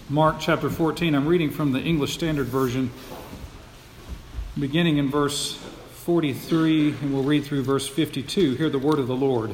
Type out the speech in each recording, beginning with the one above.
Mark chapter 14. I'm reading from the English Standard Version, beginning in verse 43, and we'll read through verse 52. Hear the word of the Lord.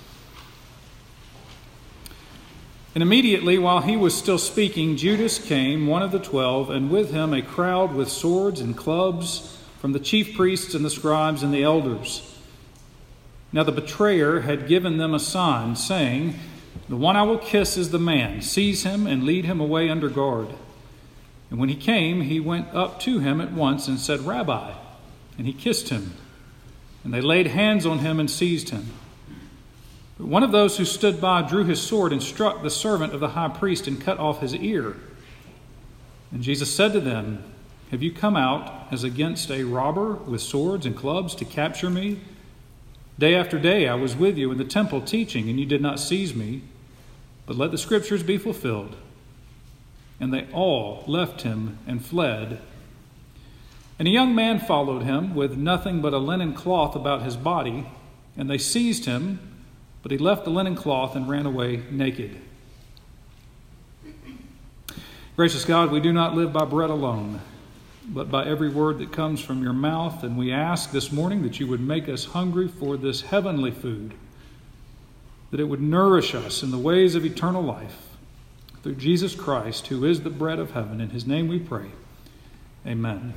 And immediately, while he was still speaking, Judas came, one of the 12, and with him a crowd with swords and clubs from the chief priests and the scribes and the elders. Now the betrayer had given them a sign, saying, "The one I will kiss is the man. Seize him and lead him away under guard." And when he came, he went up to him at once and said, "Rabbi," and he kissed him. And they laid hands on him and seized him. But one of those who stood by drew his sword and struck the servant of the high priest and cut off his ear. And Jesus said to them, "Have you come out as against a robber with swords and clubs to capture me? Day after day I was with you in the temple teaching, and you did not seize me. But let the scriptures be fulfilled." And they all left him and fled. And a young man followed him with nothing but a linen cloth about his body. And they seized him, but he left the linen cloth and ran away naked. Gracious God, we do not live by bread alone, but by every word that comes from your mouth. And we ask this morning that you would make us hungry for this heavenly food, that it would nourish us in the ways of eternal life through Jesus Christ, who is the bread of heaven. In his name we pray. Amen.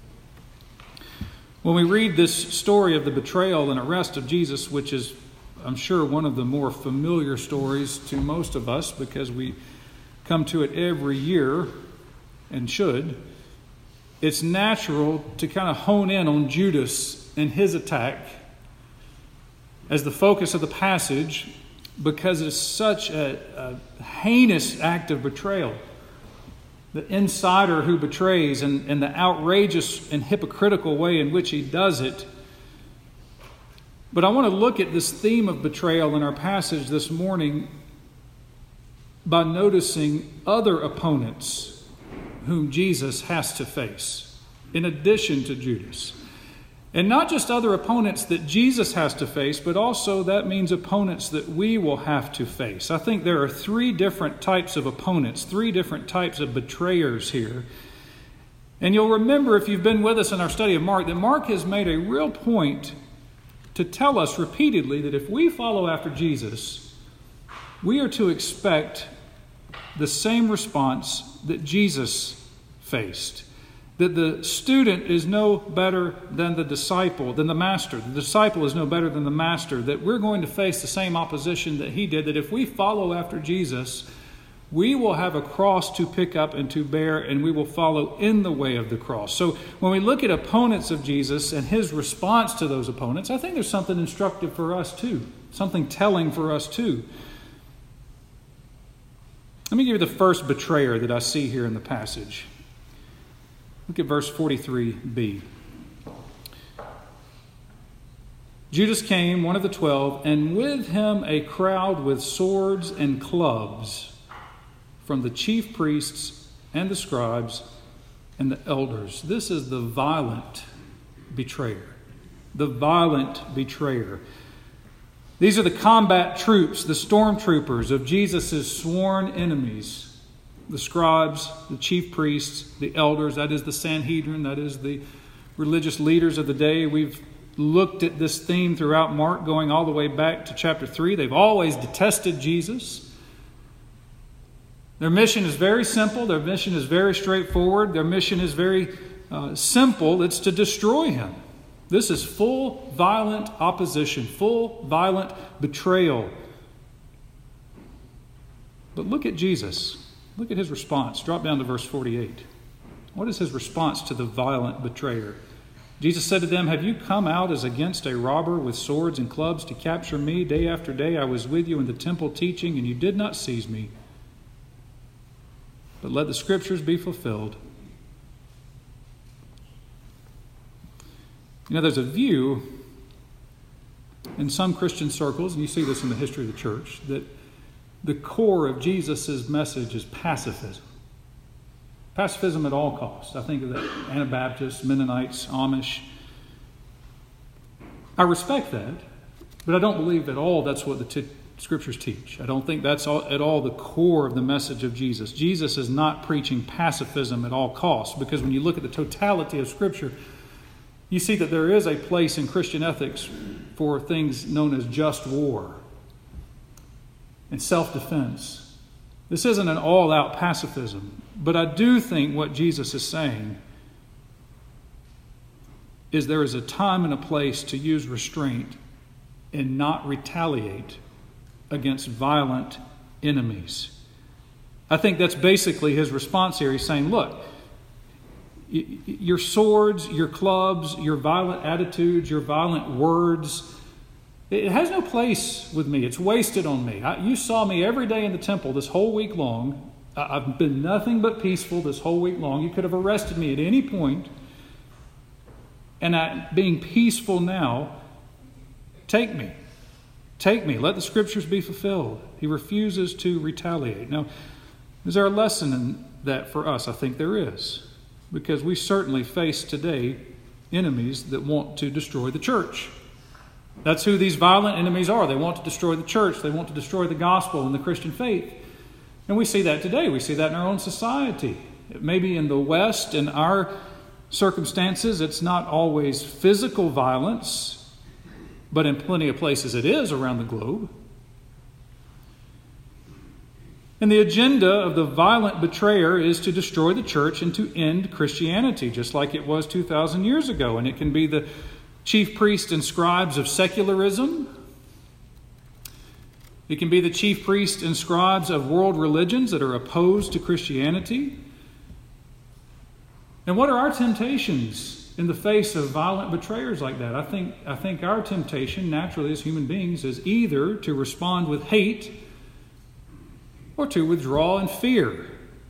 When we read this story of the betrayal and arrest of Jesus, which is, I'm sure, one of the more familiar stories to most of us because we come to it every year and should, it's natural to kind of hone in on Judas and his attack as the focus of the passage because it's such a heinous act of betrayal. The insider who betrays and the outrageous and hypocritical way in which he does it. But I want to look at this theme of betrayal in our passage this morning by noticing other opponents whom Jesus has to face, in addition to Judas. And not just other opponents that Jesus has to face, but also that means opponents that we will have to face. I think there are three different types of opponents, three different types of betrayers here. And you'll remember, if you've been with us in our study of Mark, that Mark has made a real point to tell us repeatedly that if we follow after Jesus, we are to expect the same response that Jesus faced. That the student is no better than the disciple, than the master. The disciple is no better than the master. That we're going to face the same opposition that he did. That if we follow after Jesus, we will have a cross to pick up and to bear, and we will follow in the way of the cross. So when we look at opponents of Jesus and his response to those opponents, I think there's something instructive for us too. Something telling for us too. Let me give you the first betrayer that I see here in the passage. Look at verse 43b. Judas came, one of the 12, and with him a crowd with swords and clubs from the chief priests and the scribes and the elders. This is the violent betrayer. The violent betrayer. These are the combat troops, the stormtroopers of Jesus' sworn enemies. The scribes, the chief priests, the elders, that is the Sanhedrin, that is the religious leaders of the day. We've looked at this theme throughout Mark, going all the way back to chapter 3. They've always detested Jesus. Their mission is very simple. Their mission is very straightforward. Their mission is very simple. It's to destroy him. This is full violent opposition, full violent betrayal. But look at Jesus. Look at his response. Drop down to verse 48. What is his response to the violent betrayer? Jesus said to them, "Have you come out as against a robber with swords and clubs to capture me? Day after day I was with you in the temple teaching, and you did not seize me. But let the scriptures be fulfilled." You know, there's a view in some Christian circles, and you see this in the history of the church, that the core of Jesus' message is pacifism. Pacifism at all costs. I think of the Anabaptists, Mennonites, Amish. I respect that, but I don't believe at all that's what the Scriptures teach. I don't think that's at all the core of the message of Jesus. Jesus is not preaching pacifism at all costs, because when you look at the totality of Scripture, you see that there is a place in Christian ethics for things known as just war and self-defense. This isn't an all-out pacifism, but I do think what Jesus is saying is there is a time and a place to use restraint and not retaliate against violent enemies. I think that's basically his response here. He's saying, look, your swords, your clubs, your violent attitudes, your violent words, it has no place with me. It's wasted on me. You saw me every day in the temple this whole week long. I've been nothing but peaceful this whole week long. You could have arrested me at any point. And being peaceful now, take me. Take me. Let the Scriptures be fulfilled. He refuses to retaliate. Now, is there a lesson in that for us? I think there is. Because we certainly face today enemies that want to destroy the church. That's who these violent enemies are. They want to destroy the church. They want to destroy the gospel and the Christian faith. And we see that today. We see that in our own society. Maybe in the West, in our circumstances, it's not always physical violence, but in plenty of places it is around the globe. And the agenda of the violent betrayer is to destroy the church and to end Christianity, just like it was 2,000 years ago. And it can be the chief priests and scribes of secularism. It can be the chief priests and scribes of world religions that are opposed to Christianity. And what are our temptations in the face of violent betrayers like that? I think our temptation, naturally as human beings, is either to respond with hate or to withdraw in fear.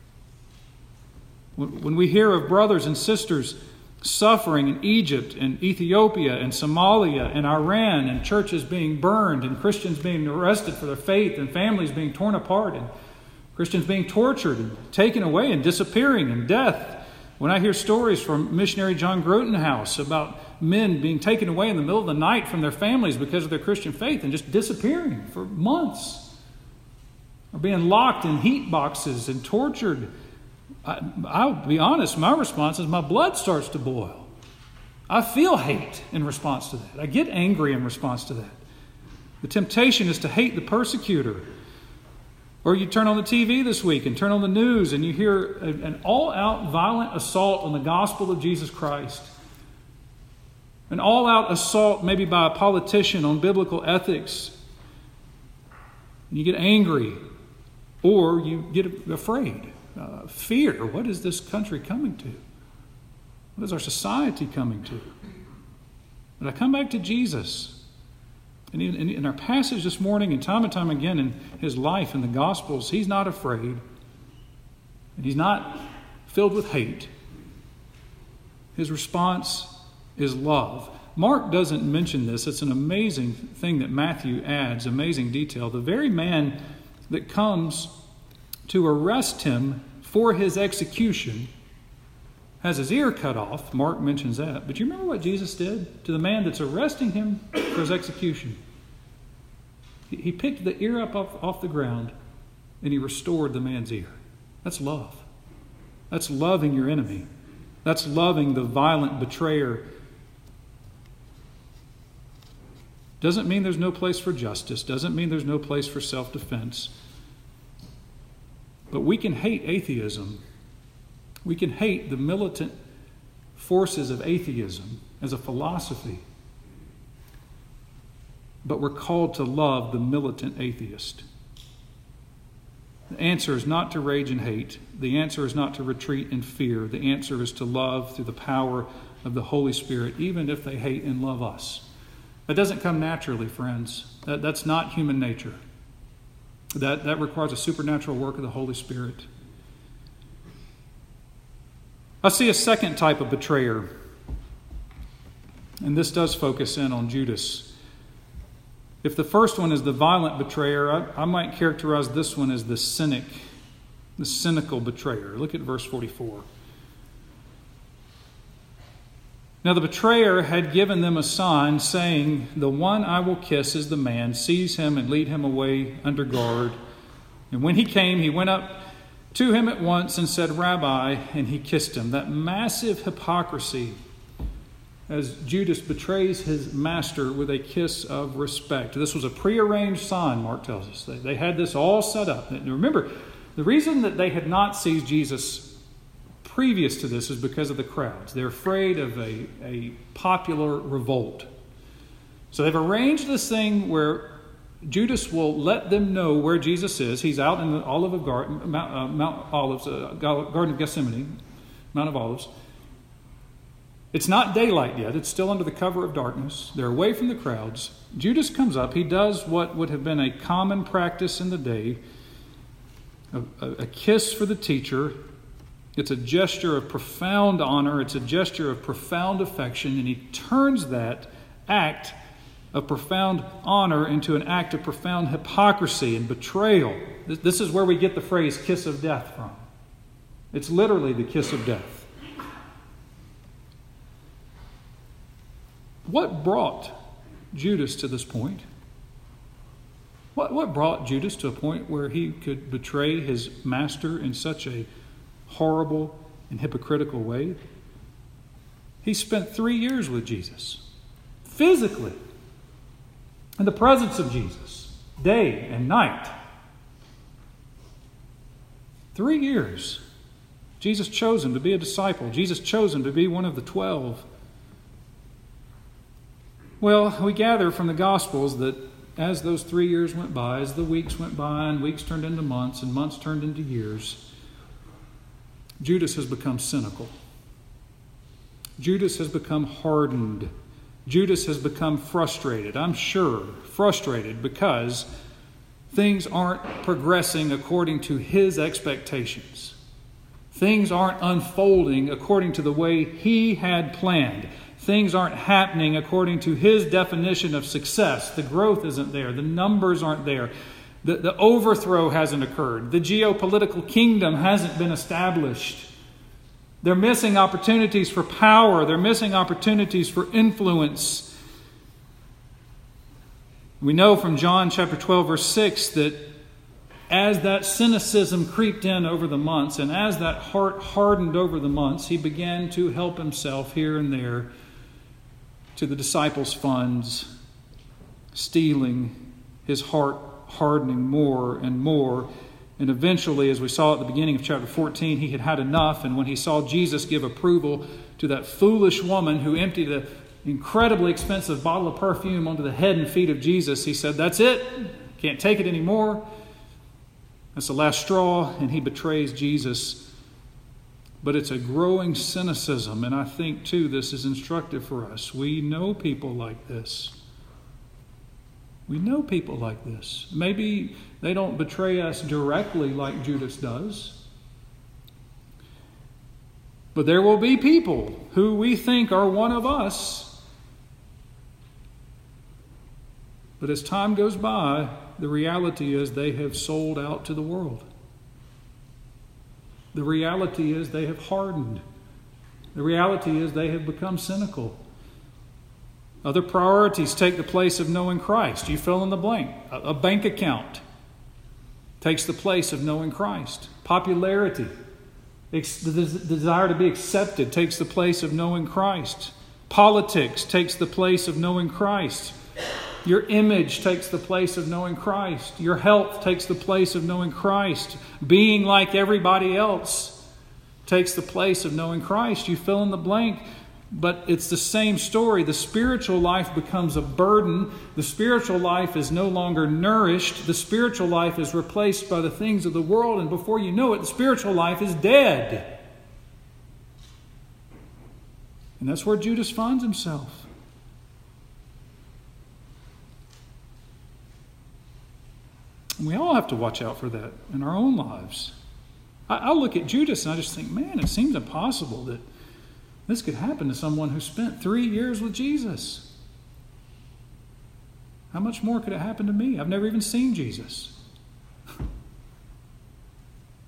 When we hear of brothers and sisters suffering in Egypt and Ethiopia and Somalia and Iran, and churches being burned and Christians being arrested for their faith and families being torn apart and Christians being tortured and taken away and disappearing and death. When I hear stories from missionary John Grotenhouse about men being taken away in the middle of the night from their families because of their Christian faith and just disappearing for months, or being locked in heat boxes and tortured, I'll be honest, my response is my blood starts to boil. I feel hate in response to that. I get angry in response to that. The temptation is to hate the persecutor. Or you turn on the TV this week and turn on the news and you hear an all-out violent assault on the gospel of Jesus Christ. An all-out assault maybe by a politician on biblical ethics. And you get angry or you get afraid. Fear. What is this country coming to? What is our society coming to? But I come back to Jesus. And in our passage this morning and time again in his life in the Gospels, he's not afraid. And he's not filled with hate. His response is love. Mark doesn't mention this. It's an amazing thing that Matthew adds, amazing detail. The very man that comes to arrest him for his execution has his ear cut off. Mark mentions that. But you remember what Jesus did to the man that's arresting him for his execution? He picked the ear up off the ground and he restored the man's ear. That's love. That's loving your enemy. That's loving the violent betrayer. Doesn't mean there's no place for justice. Doesn't mean there's no place for self-defense. But we can hate atheism. We can hate the militant forces of atheism as a philosophy. But we're called to love the militant atheist. The answer is not to rage and hate. The answer is not to retreat in fear. The answer is to love through the power of the Holy Spirit, even if they hate and love us. That doesn't come naturally, friends. That's not human nature. That requires a supernatural work of the Holy Spirit. I see a second type of betrayer. And this does focus in on Judas. If the first one is the violent betrayer, I might characterize this one as the cynic, the cynical betrayer. Look at verse 44. Now the betrayer had given them a sign, saying, "The one I will kiss is the man. Seize him and lead him away under guard." And when he came, he went up to him at once and said, "Rabbi," and he kissed him. That massive hypocrisy as Judas betrays his master with a kiss of respect. This was a prearranged sign, Mark tells us. They had this all set up. And remember, the reason that they had not seized Jesus previous to this is because of the crowds. They're afraid of a popular revolt. So they've arranged this thing where Judas will let them know where Jesus is. He's out in the Mount Olives, Garden of Gethsemane, Mount of Olives. It's not daylight yet. It's still under the cover of darkness. They're away from the crowds. Judas comes up. He does what would have been a common practice in the day, a kiss for the teacher. It's a gesture of profound honor. It's a gesture of profound affection. And he turns that act of profound honor into an act of profound hypocrisy and betrayal. This is where we get the phrase kiss of death from. It's literally the kiss of death. What brought Judas to this point? What brought Judas to a point where he could betray his master in such a horrible and hypocritical way? He spent 3 years with Jesus, physically, in the presence of Jesus, day and night. 3 years. Jesus chose him to be a disciple. Jesus chose him to be one of the 12. Well, we gather from the Gospels that as those 3 years went by, as the weeks went by, and weeks turned into months, and months turned into years, Judas has become cynical. Judas has become hardened. Judas has become frustrated. I'm sure frustrated because things aren't progressing according to his expectations. Things aren't unfolding according to the way he had planned. Things aren't happening according to his definition of success. The growth isn't there. The numbers aren't there. The overthrow hasn't occurred. The geopolitical kingdom hasn't been established. They're missing opportunities for power. They're missing opportunities for influence. We know from John chapter 12, verse 6, that as that cynicism creeped in over the months, and as that heart hardened over the months, he began to help himself here and there to the disciples' funds, stealing, his heart hardening more and more. And eventually, as we saw at the beginning of chapter 14, he had had enough. And when he saw Jesus give approval to that foolish woman who emptied an incredibly expensive bottle of perfume onto the head and feet of Jesus, he said, "That's it. Can't take it anymore." That's the last straw, and he betrays Jesus. But it's a growing cynicism, and I think, too, this is instructive for us. We know people like this. We know people like this. Maybe they don't betray us directly like Judas does. But there will be people who we think are one of us. But as time goes by, the reality is they have sold out to the world. The reality is they have hardened. The reality is they have become cynical. Other priorities take the place of knowing Christ. You fill in the blank. A bank account takes the place of knowing Christ. Popularity, the desire to be accepted, takes the place of knowing Christ. Politics takes the place of knowing Christ. Your image takes the place of knowing Christ. Your health takes the place of knowing Christ. Being like everybody else takes the place of knowing Christ. You fill in the blank, but it's the same story. The spiritual life becomes a burden. The spiritual life is no longer nourished. The spiritual life is replaced by the things of the world, and before you know it, the spiritual life is dead. And that's where Judas finds himself. And we all have to watch out for that in our own lives. I look at Judas and I just think, man, it seems impossible that this could happen to someone who spent 3 years with Jesus. How much more could it happen to me? I've never even seen Jesus.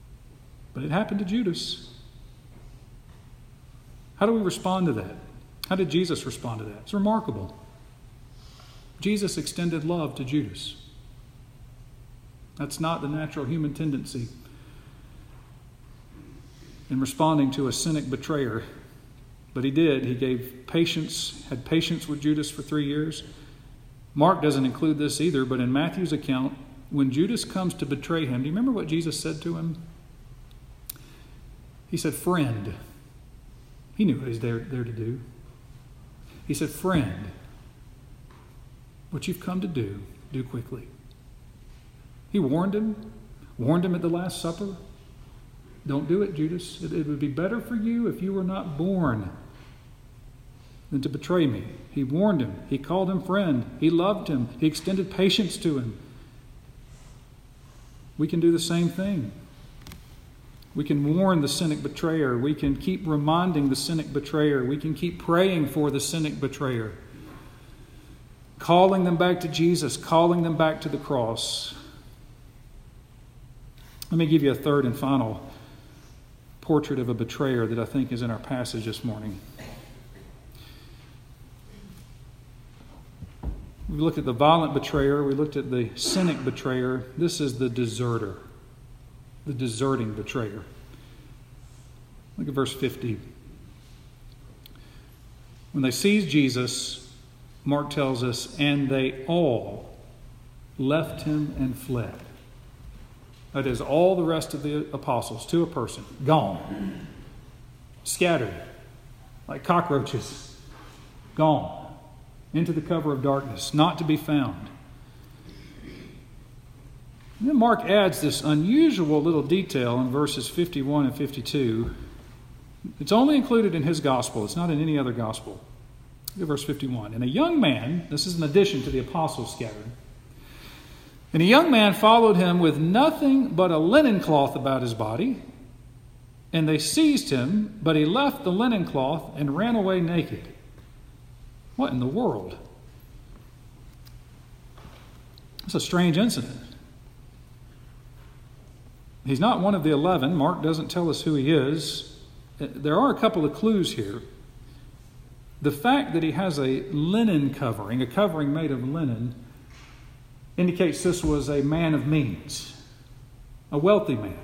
But it happened to Judas. How do we respond to that? How did Jesus respond to that? It's remarkable. Jesus extended love to Judas. That's not the natural human tendency in responding to a cynic betrayer. But he did. He gave patience, had patience with Judas for 3 years. Mark doesn't include this either, but in Matthew's account, when Judas comes to betray him, do you remember what Jesus said to him? He said, "Friend." He knew what he was there to do. He said, "Friend, what you've come to do quickly." He warned him at the Last Supper. Don't do it, Judas. It would be better for you if you were not born than to betray me. He warned him. He called him friend. He loved him. He extended patience to him. We can do the same thing. We can warn the cynic betrayer. We can keep reminding the cynic betrayer. We can keep praying for the cynic betrayer. Calling them back to Jesus, calling them back to the cross. Let me give you a third and final portrait of a betrayer that I think is in our passage this morning. We looked at the violent betrayer. We looked at the cynic betrayer. This is the deserter, the deserting betrayer. Look at verse 50. When they seized Jesus, Mark tells us, and they all left him and fled. That is, all the rest of the apostles, to a person, gone, scattered, like cockroaches, gone, into the cover of darkness, not to be found. And then Mark adds this unusual little detail in verses 51 and 52. It's only included in his gospel. It's not in any other gospel. Look at verse 51. And a young man, this is an addition to the apostles scattered, and a young man followed him with nothing but a linen cloth about his body. And they seized him, but he left the linen cloth and ran away naked. What in the world? It's a strange incident. He's not one of the 11. Mark doesn't tell us who he is. There are a couple of clues here. The fact that he has a linen covering, a covering made of linen, indicates this was a man of means, a wealthy man.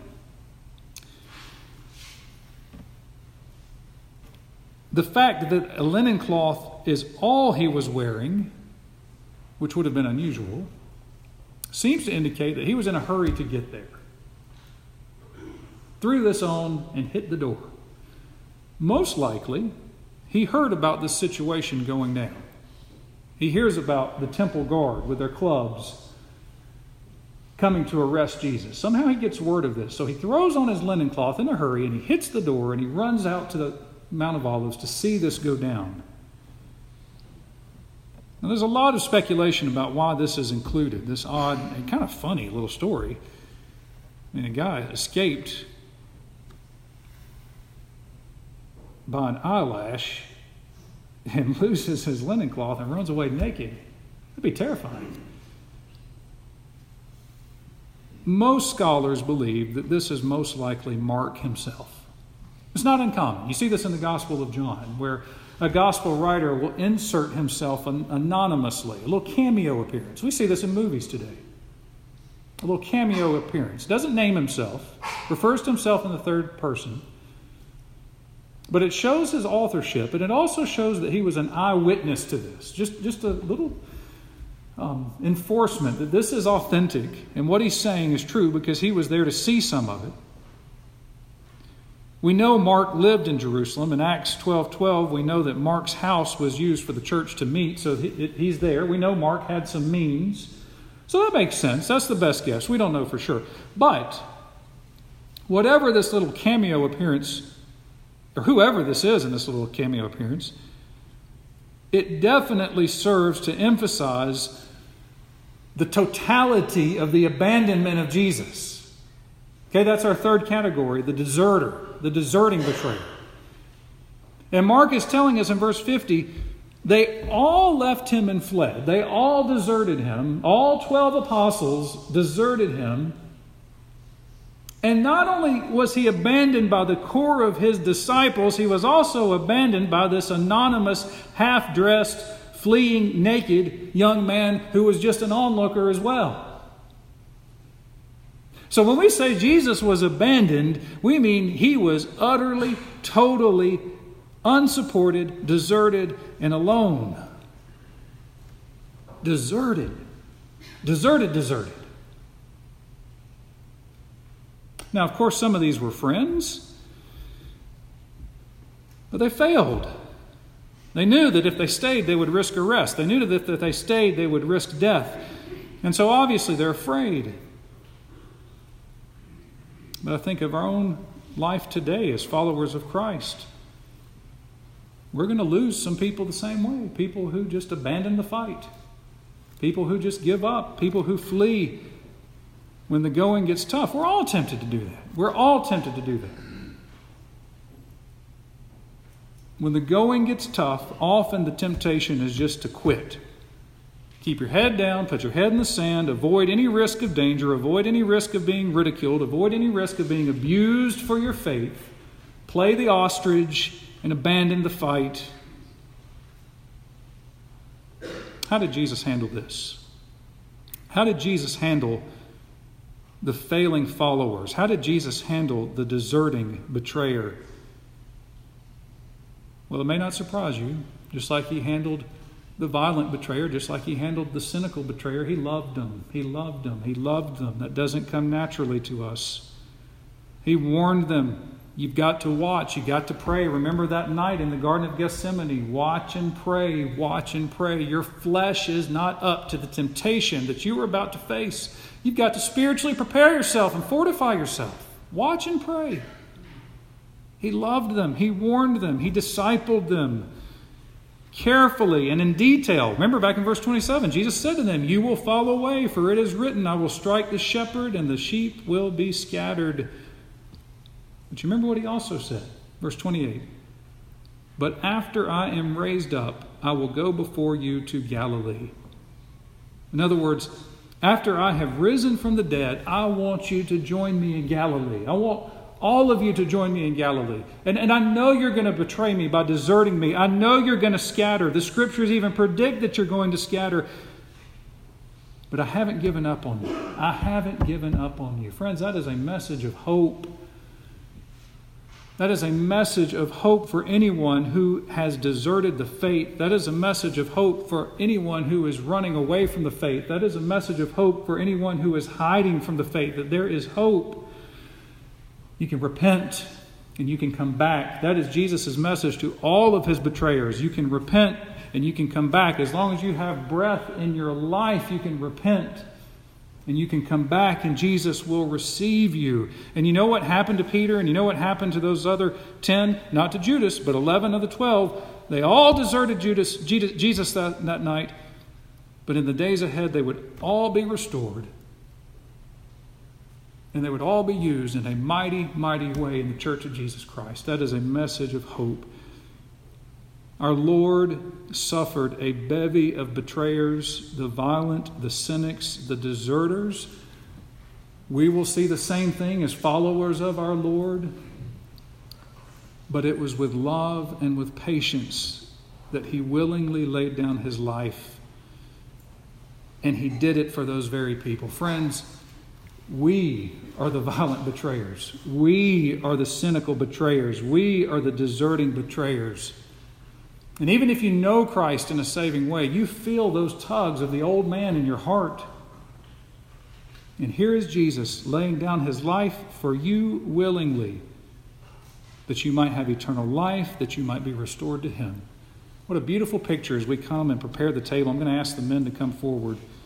The fact that a linen cloth is all he was wearing, which would have been unusual, seems to indicate that he was in a hurry to get there. Threw this on and hit the door. Most likely, he heard about this situation going down. He hears about the temple guard with their clubs coming to arrest Jesus. Somehow he gets word of this. So he throws on his linen cloth in a hurry and he hits the door and he runs out to the Mount of Olives to see this go down. Now, there's a lot of speculation about why this is included, this odd and kind of funny little story. I mean, a guy escaped by an eyelash and loses his linen cloth and runs away naked. That'd be terrifying. Most scholars believe that this is most likely Mark himself. It's not uncommon. You see this in the Gospel of John, where a gospel writer will insert himself anonymously, a little cameo appearance. We see this in movies today. A little cameo appearance. Doesn't name himself, refers to himself in the third person, but it shows his authorship, and it also shows that he was an eyewitness to this. Just a little enforcement that this is authentic, and what he's saying is true because he was there to see some of it. We know Mark lived in Jerusalem. In Acts 12:12, we know that Mark's house was used for the church to meet, so he's there. We know Mark had some means. So that makes sense. That's the best guess. We don't know for sure. But whatever this little cameo appearance, or whoever this is in this little cameo appearance, it definitely serves to emphasize the totality of the abandonment of Jesus. Okay, that's our third category, the deserter, the deserting betrayer. And Mark is telling us in verse 50, they all left him and fled. They all deserted him. All 12 apostles deserted him And not only was he abandoned by the core of his disciples, he was also abandoned by this anonymous, half-dressed, fleeing naked young man who was just an onlooker as well. So when we say Jesus was abandoned, we mean he was utterly, totally unsupported, deserted, and alone. Deserted. Deserted. Now, of course, some of these were friends, but they failed. They knew that if they stayed, they would risk arrest. They knew that if they stayed, they would risk death. And so obviously they're afraid. But I think of our own life today as followers of Christ. We're going to lose some people the same way. People who just abandon the fight. People who just give up. People who flee when the going gets tough. We're all tempted to do that. We're all tempted to do that. When the going gets tough, often the temptation is just to quit. Keep your head down, put your head in the sand, avoid any risk of danger, avoid any risk of being ridiculed, avoid any risk of being abused for your faith. Play the ostrich and abandon the fight. How did Jesus handle this? How did Jesus handle the failing followers? How did Jesus handle the deserting betrayer? Well, it may not surprise you. Just like he handled the violent betrayer, just like he handled the cynical betrayer, he loved them. He loved them. He loved them. That doesn't come naturally to us. He warned them, you've got to watch. You've got to pray. Remember that night in the Garden of Gethsemane. Watch and pray. Watch and pray. Your flesh is not up to the temptation that you are about to face. You've got to spiritually prepare yourself and fortify yourself. Watch and pray. He loved them. He warned them. He discipled them carefully and in detail. Remember back in verse 27, Jesus said to them, you will fall away, for it is written, I will strike the shepherd and the sheep will be scattered. But you remember what he also said? Verse 28, but after I am raised up, I will go before you to Galilee. In other words, after I have risen from the dead, I want you to join me in Galilee. I want all of you to join me in Galilee. And I know you're going to betray me by deserting me. I know you're going to scatter. The scriptures even predict that you're going to scatter. But I haven't given up on you. I haven't given up on you. Friends, that is a message of hope. That is a message of hope for anyone who has deserted the faith. That is a message of hope for anyone who is running away from the faith. That is a message of hope for anyone who is hiding from the faith, that there is hope. You can repent and you can come back. That is Jesus' message to all of his betrayers. You can repent and you can come back. As long as you have breath in your life, you can repent and you can come back and Jesus will receive you. And you know what happened to Peter and you know what happened to those other 10, not to Judas, but 11 of the 12. They all deserted Jesus that night. But in the days ahead, they would all be restored. And they would all be used in a mighty, mighty way in the Church of Jesus Christ. That is a message of hope. Our Lord suffered a bevy of betrayers, the violent, the cynics, the deserters. We will see the same thing as followers of our Lord. But it was with love and with patience that he willingly laid down his life. And he did it for those very people. Friends, we are the violent betrayers. We are the cynical betrayers. We are the deserting betrayers. And even if you know Christ in a saving way, you feel those tugs of the old man in your heart. And here is Jesus laying down his life for you willingly, that you might have eternal life, that you might be restored to him. What a beautiful picture as we come and prepare the table. I'm going to ask the men to come forward.